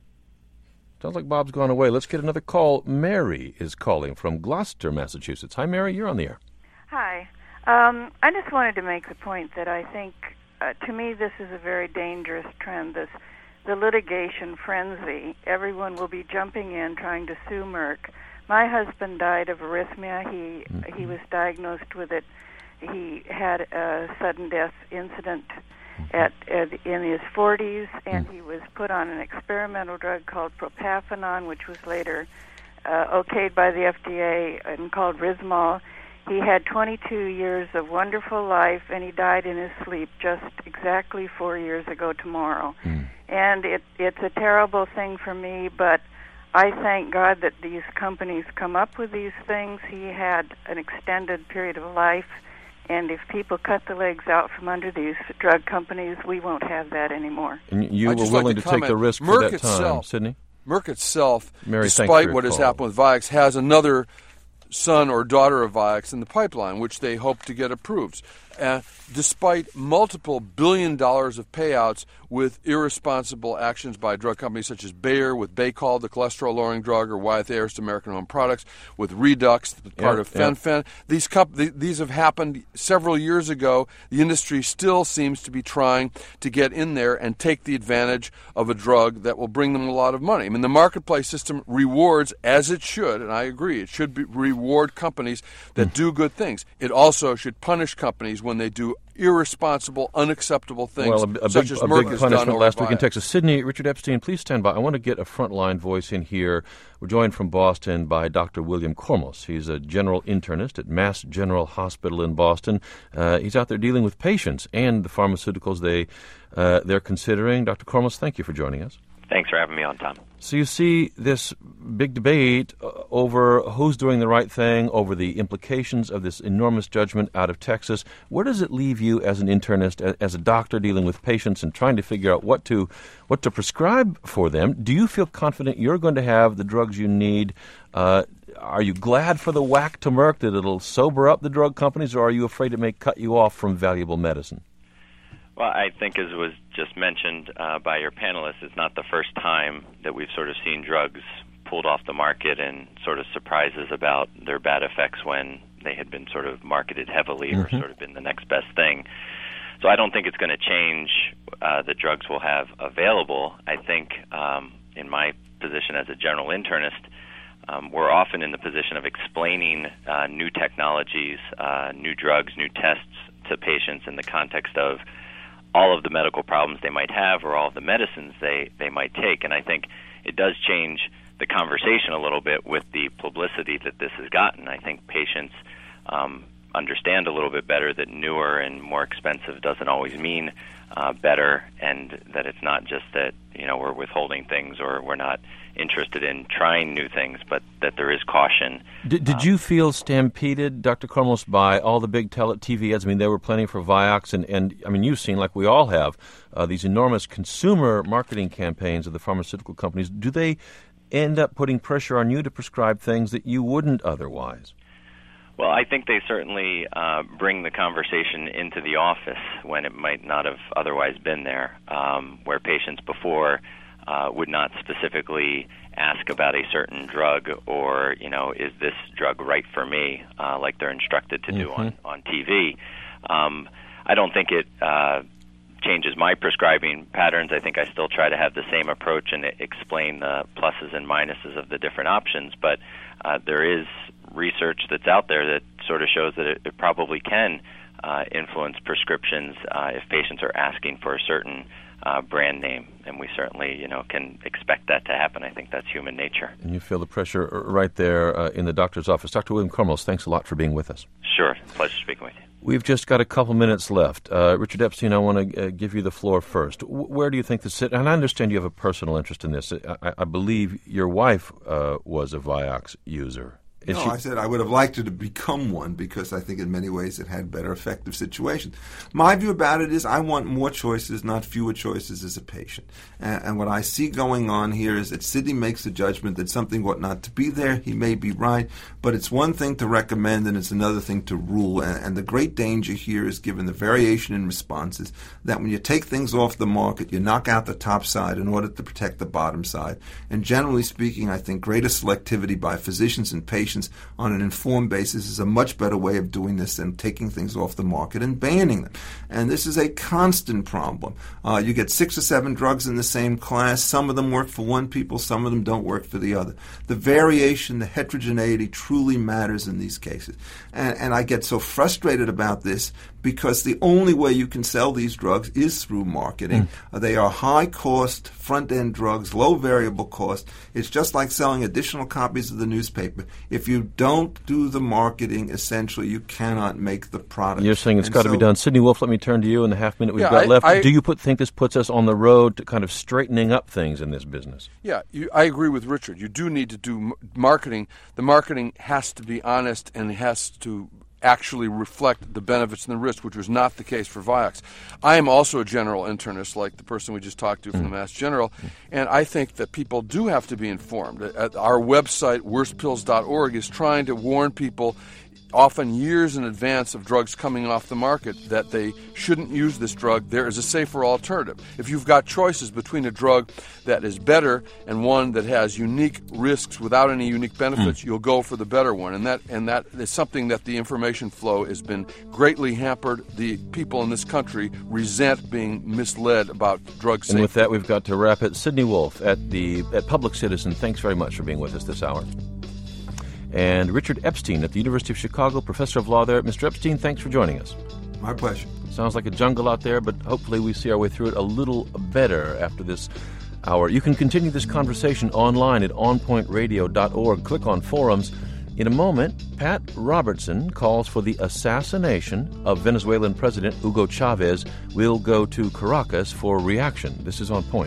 [SPEAKER 1] Sounds like Bob's gone away. Let's get another call. Mary is calling from Gloucester, Massachusetts. Hi, Mary. You're on the air.
[SPEAKER 9] Hi. Um, I just wanted to make the point that I think, uh, to me, this is a very dangerous trend, this the litigation frenzy. Everyone will be jumping in, trying to sue Merck. My husband died of arrhythmia. He mm-hmm. he was diagnosed with it. He had a sudden death incident at, at in his forties, and he was put on an experimental drug called propafenone, which was later uh, okayed by the F D A and called Rismol. He had twenty-two years of wonderful life, and he died in his sleep just exactly four years ago tomorrow. Mm. And it, it's a terrible thing for me, but I thank God that these companies come up with these things. He had an extended period of life, and if people cut the legs out from under these drug companies, we won't have that anymore.
[SPEAKER 1] And you
[SPEAKER 5] I'd
[SPEAKER 1] were
[SPEAKER 5] just
[SPEAKER 1] willing
[SPEAKER 5] like
[SPEAKER 1] to,
[SPEAKER 5] to
[SPEAKER 1] take the risk
[SPEAKER 5] Merck
[SPEAKER 1] for that
[SPEAKER 5] itself,
[SPEAKER 1] time, Sidney?
[SPEAKER 5] Merck itself,
[SPEAKER 1] Mary,
[SPEAKER 5] despite what has
[SPEAKER 1] call.
[SPEAKER 5] happened with Vioxx, has another son or daughter of Vioxx in the pipeline, which they hope to get approved. Uh, despite multiple billion dollars of payouts with irresponsible actions by drug companies such as Bayer with Baycol, the cholesterol-lowering drug, or Wyeth Ayers, American-owned products, with Redux, the part
[SPEAKER 1] yeah,
[SPEAKER 5] of Fen-Phen. Yeah. These, comp- th- these have happened several years ago. The industry still seems to be trying to get in there and take the advantage of a drug that will bring them a lot of money. I mean, the marketplace system rewards, as it should, and I agree, it should be reward companies that mm. do good things. It also should punish companies when they do irresponsible, unacceptable things,
[SPEAKER 1] well, a, a
[SPEAKER 5] such
[SPEAKER 1] big,
[SPEAKER 5] as
[SPEAKER 1] a
[SPEAKER 5] Merck
[SPEAKER 1] big
[SPEAKER 5] has
[SPEAKER 1] punishment
[SPEAKER 5] done
[SPEAKER 1] last
[SPEAKER 5] over
[SPEAKER 1] week in
[SPEAKER 5] Vioxx.
[SPEAKER 1] Texas. Sidney, Richard Epstein, please stand by. I want to get a frontline voice in here. We're joined from Boston by Doctor William Kormos. He's a general internist at Mass General Hospital in Boston. Uh, he's out there dealing with patients and the pharmaceuticals they, uh, they're considering. Doctor Kormos, thank you for joining us.
[SPEAKER 10] Thanks for having me on, Tom.
[SPEAKER 1] So you see this big debate uh, over who's doing the right thing, over the implications of this enormous judgment out of Texas. Where does it leave you as an internist, as, as a doctor dealing with patients and trying to figure out what to what to prescribe for them? Do you feel confident you're going to have the drugs you need? Uh, are you glad for the whack to Merck that it'll sober up the drug companies, or are you afraid it may cut you off from valuable medicine?
[SPEAKER 10] Well, I think, as was just mentioned uh, by your panelists, it's not the first time that we've sort of seen drugs pulled off the market and sort of surprises about their bad effects when they had been sort of marketed heavily mm-hmm. or sort of been the next best thing. So I don't think it's going to change uh, the drugs we'll have available. I think um, in my position as a general internist, um, we're often in the position of explaining uh, new technologies, uh, new drugs, new tests to patients in the context of all of the medical problems they might have or all of the medicines they, they might take. And I think it does change the conversation a little bit with the publicity that this has gotten. I think patients um, understand a little bit better that newer and more expensive doesn't always mean uh, better, and that it's not just that, you know, we're withholding things or we're not interested in trying new things, but that there is caution.
[SPEAKER 1] Did, did um, you feel stampeded, Doctor Kormos, by all the big tele- T V ads? I mean, they were planning for Vioxx, and, and I mean, you've seen, like we all have, uh, these enormous consumer marketing campaigns of the pharmaceutical companies. Do they end up putting pressure on you to prescribe things that you wouldn't otherwise?
[SPEAKER 10] Well, I think they certainly uh, bring the conversation into the office when it might not have otherwise been there, um, where patients before uh, would not specifically ask about a certain drug or, you know, is this drug right for me, uh, like they're instructed to do
[SPEAKER 1] mm-hmm.
[SPEAKER 10] on, on T V. Um, I don't think it uh, changes my prescribing patterns. I think I still try to have the same approach and explain the pluses and minuses of the different options, but uh, there is research that's out there that sort of shows that it, it probably can uh, influence prescriptions uh, if patients are asking for a certain uh, brand name, and we certainly, you know, can expect that to happen. I think that's human nature.
[SPEAKER 1] And you feel the pressure right there uh, in the doctor's office. Doctor William Kormos, thanks a lot for being with us.
[SPEAKER 10] Sure. Pleasure speaking with you.
[SPEAKER 1] We've just got a couple minutes left. Uh, Richard Epstein, I want to uh, give you the floor first. W- where do you think this... And I understand you have a personal interest in this. I, I believe your wife uh, was a Vioxx user.
[SPEAKER 4] Is no,
[SPEAKER 1] she...
[SPEAKER 4] I said I would have liked her to become one because I think in many ways it had better effective situations. My view about it is I want more choices, not fewer choices as a patient. And, and what I see going on here is that Sidney makes the judgment that something ought not to be there. He may be right, but it's one thing to recommend and it's another thing to rule. And, and the great danger here is, given the variation in responses, that when you take things off the market, you knock out the top side in order to protect the bottom side. And generally speaking, I think greater selectivity by physicians and patients on an informed basis is a much better way of doing this than taking things off the market and banning them. And this is a constant problem. Uh, you get six or seven drugs in the same class. Some of them work for one people, some of them don't work for the other. The variation, the heterogeneity truly matters in these cases. And, and I get so frustrated about this because the only way you can sell these drugs is through marketing. Mm. Uh, they are high-cost, front-end drugs, low variable cost. It's just like selling additional copies of the newspaper. If you don't do the marketing, essentially, you cannot make the product.
[SPEAKER 1] You're saying it's got to so, be done. Sidney Wolf, let me turn to you in the half minute we've
[SPEAKER 5] yeah,
[SPEAKER 1] got
[SPEAKER 5] I,
[SPEAKER 1] left.
[SPEAKER 5] I,
[SPEAKER 1] do you put, think this puts us on the road to kind of straightening up things in this business?
[SPEAKER 5] Yeah, you, I agree with Richard. You do need to do marketing. The marketing has to be honest and it has to actually reflect the benefits and the risks, which was not the case for Vioxx. I am also a general internist, like the person we just talked to from mm. the Mass General, and I think that people do have to be informed. At our website, worst pills dot org, is trying to warn people often years in advance of drugs coming off the market that they shouldn't use this drug. There is a safer alternative. If you've got choices between a drug that is better and one that has unique risks without any unique benefits, mm. you'll go for the better one. And that and that is something that the information flow has been greatly hampered. The people in this country resent being misled about drug safety.
[SPEAKER 1] And with that, we've got to wrap it. Sidney Wolf at the at Public Citizen, thanks very much for being with us this hour. And Richard Epstein at the University of Chicago, professor of law there. Mister Epstein, thanks for joining us.
[SPEAKER 4] My pleasure.
[SPEAKER 1] Sounds like a jungle out there, but hopefully we see our way through it a little better after this hour. You can continue this conversation online at on point radio dot org. Click on forums. In a moment, Pat Robertson calls for the assassination of Venezuelan President Hugo Chavez. We'll go to Caracas for reaction. This is On Point.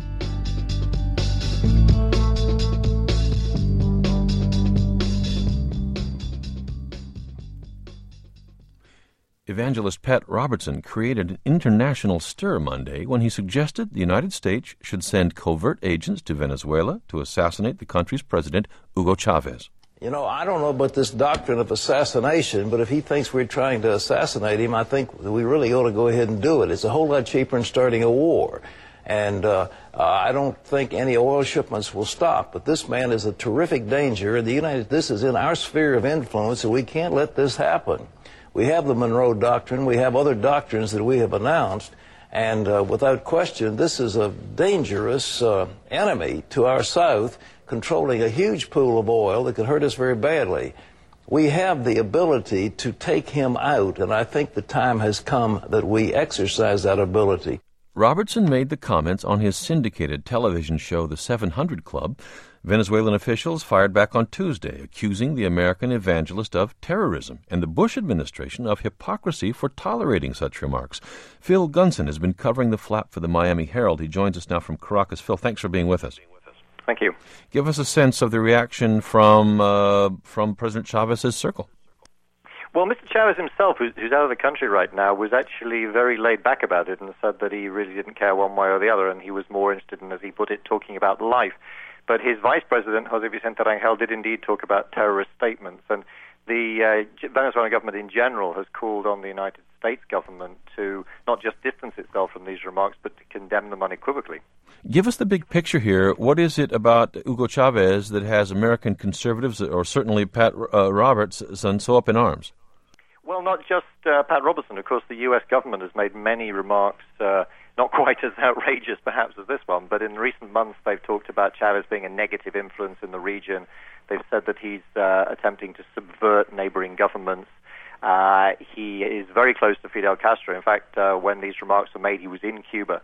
[SPEAKER 1] Evangelist Pat Robertson created an international stir Monday when he suggested the United States should send covert agents to Venezuela to assassinate the country's president, Hugo Chavez.
[SPEAKER 11] You know, I don't know about this doctrine of assassination, but if he thinks we're trying to assassinate him, I think we really ought to go ahead and do it. It's a whole lot cheaper than starting a war. And uh, uh, I don't think any oil shipments will stop. But this man is a terrific danger. The United, this is in our sphere of influence, and we can't let this happen. We have the Monroe Doctrine. We have other doctrines that we have announced. And uh, without question, this is a dangerous uh, enemy to our South, controlling a huge pool of oil that could hurt us very badly. We have the ability to take him out, and I think the time has come that we exercise that ability.
[SPEAKER 1] Robertson made the comments on his syndicated television show, The seven hundred Club. Venezuelan officials fired back on Tuesday, accusing the American evangelist of terrorism and the Bush administration of hypocrisy for tolerating such remarks. Phil Gunson has been covering the flap for the Miami Herald. He joins us now from Caracas. Phil, thanks for being with us.
[SPEAKER 12] Thank you.
[SPEAKER 1] Give us a sense of the reaction from uh, from President Chavez's circle.
[SPEAKER 12] Well, Mister Chavez himself, who's, who's out of the country right now, was actually very laid back about it and said that he really didn't care one way or the other, and he was more interested in, as he put it, talking about life. But his vice president, Jose Vicente Rangel, did indeed talk about terrorist statements. And the uh, Venezuelan government in general has called on the United States government to not just distance itself from these remarks, but to condemn them unequivocally.
[SPEAKER 1] Give us the big picture here. What is it about Hugo Chavez that has American conservatives, or certainly Pat uh, Robertson, so up in arms?
[SPEAKER 12] Well, not just uh, Pat Robertson. Of course, the U S government has made many remarks, uh, not quite as outrageous perhaps as this one, but in recent months they've talked about Chavez being a negative influence in the region. They've said that he's uh, attempting to subvert neighboring governments. Uh, he is very close to Fidel Castro. In fact, uh, when these remarks were made, he was in Cuba.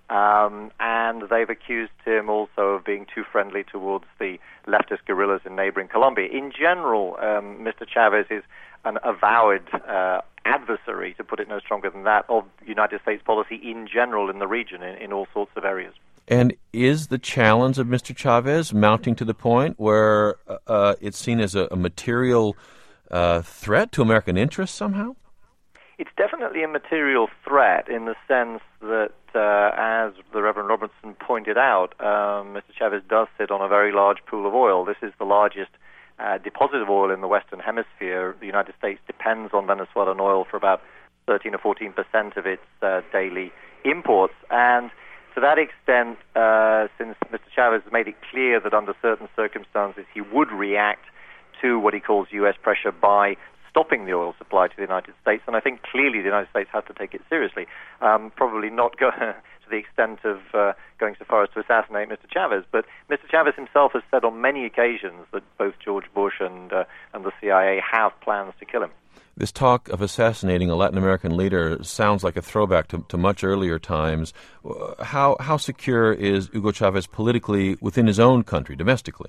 [SPEAKER 12] Um, and they've accused him also of being too friendly towards the leftist guerrillas in neighboring Colombia. In general, um, Mister Chavez is an avowed uh, adversary, to put it no stronger than that, of United States policy in general in the region, in, in all sorts of areas.
[SPEAKER 1] And is the challenge of Mister Chavez mounting to the point where uh, it's seen as a, a material uh, threat to American interests somehow?
[SPEAKER 12] It's definitely a material threat in the sense that, uh, as the Reverend Robertson pointed out, um, Mister Chavez does sit on a very large pool of oil. This is the largest uh, deposit of oil in the Western Hemisphere. The United States depends on Venezuelan oil for about thirteen or fourteen percent of its uh, daily imports. And to that extent, uh, since Mister Chavez has made it clear that under certain circumstances he would react to what he calls U S pressure by stopping the oil supply to the United States, and I think clearly the United States has to take it seriously. Um, probably not go to the extent of uh, going so far as to assassinate Mister Chavez, but Mister Chavez himself has said on many occasions that both George Bush and uh, and the C I A have plans to kill him.
[SPEAKER 1] This talk of assassinating a Latin American leader sounds like a throwback to, to much earlier times. How how secure is Hugo Chavez politically within his own country, domestically?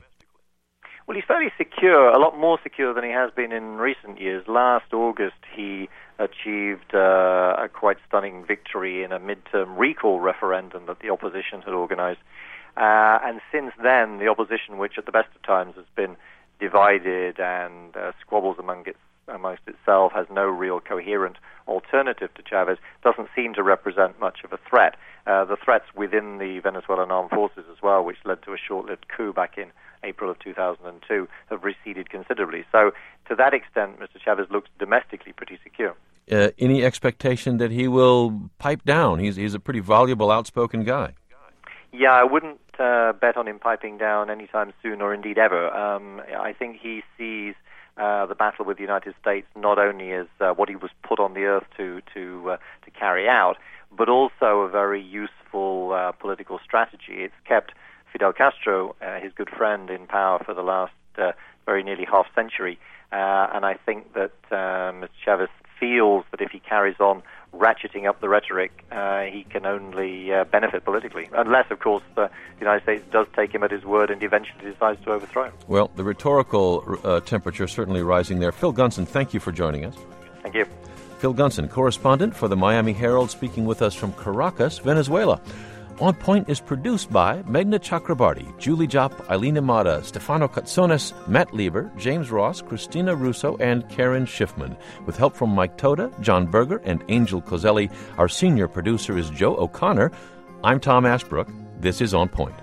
[SPEAKER 12] Well, he's fairly secure, a lot more secure than he has been in recent years. Last August, he achieved uh, a quite stunning victory in a midterm recall referendum that the opposition had organized. Uh, and since then, the opposition, which at the best of times has been divided and uh, squabbles among its, amongst itself, has no real coherent alternative to Chavez, doesn't seem to represent much of a threat. Uh, the threats within the Venezuelan armed forces as well, which led to a short-lived coup back in April of two thousand two, have receded considerably. So to that extent, Mister Chavez looks domestically pretty secure.
[SPEAKER 1] Uh, any expectation that he will pipe down? He's he's a pretty voluble, outspoken guy.
[SPEAKER 12] Yeah, I wouldn't uh, bet on him piping down anytime soon, or indeed ever. Um, I think he sees uh, the battle with the United States not only as uh, what he was put on the earth to to uh, to carry out, but also a very useful uh, political strategy. It's kept Fidel Castro, uh, his good friend, in power for the last uh, very nearly half century, uh, and I think that uh, Mister Chavez feels that if he carries on ratcheting up the rhetoric, uh, he can only uh, benefit politically, unless, of course, uh, the United States does take him at his word and eventually decides to overthrow him.
[SPEAKER 1] Well, the rhetorical uh, temperature certainly rising there. Phil Gunson, thank you for joining us.
[SPEAKER 12] Thank you.
[SPEAKER 1] Phil Gunson, correspondent for the Miami Herald, speaking with us from Caracas, Venezuela. On Point is produced by Meghna Chakrabarti, Julie Jop, Eileen Amata, Stefano Katsonis, Matt Lieber, James Ross, Christina Russo, and Karen Schiffman. With help from Mike Toda, John Berger, and Angel Coselli. Our senior producer is Joe O'Connor. I'm Tom Ashbrook. This is On Point.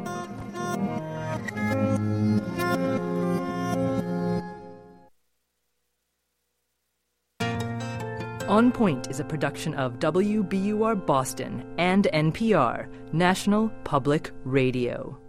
[SPEAKER 13] On Point is a production of W B U R Boston and N P R, National Public Radio.